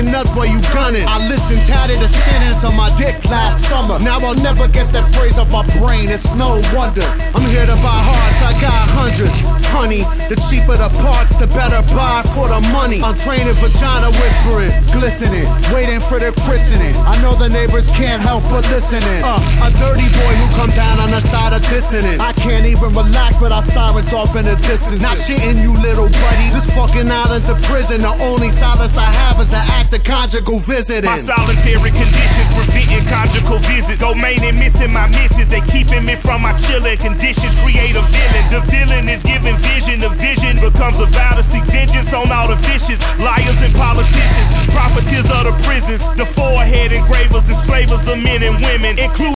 fucking nuts while you gunning. I listened tatted the sentence on my dick last summer. Now I'll never get that phrase off my brain, it's no wonder. I'm here to buy hearts, I got hundreds. Honey, the cheaper the parts, the better buy for the money. I'm training vagina whispering, glistening, waiting for the christening. I know the neighbors can't help but listening. A dirty boy who come down on the side of dissonance. I can't even relax without sirens off in the distance. Not shitting you, little buddy. This fucking island's a prison. The only silence I have is an act of conjugal visiting. My solitary conditions preventing conjugal visits. Domaining missing my misses. They keeping me from my chilling conditions. Create a villain. The villain is giving vision. The vision becomes a vow to seek vengeance on all the vicious liars and politicians. Profiteers of the prisons. The forehead engravers, enslavers of men and women. Include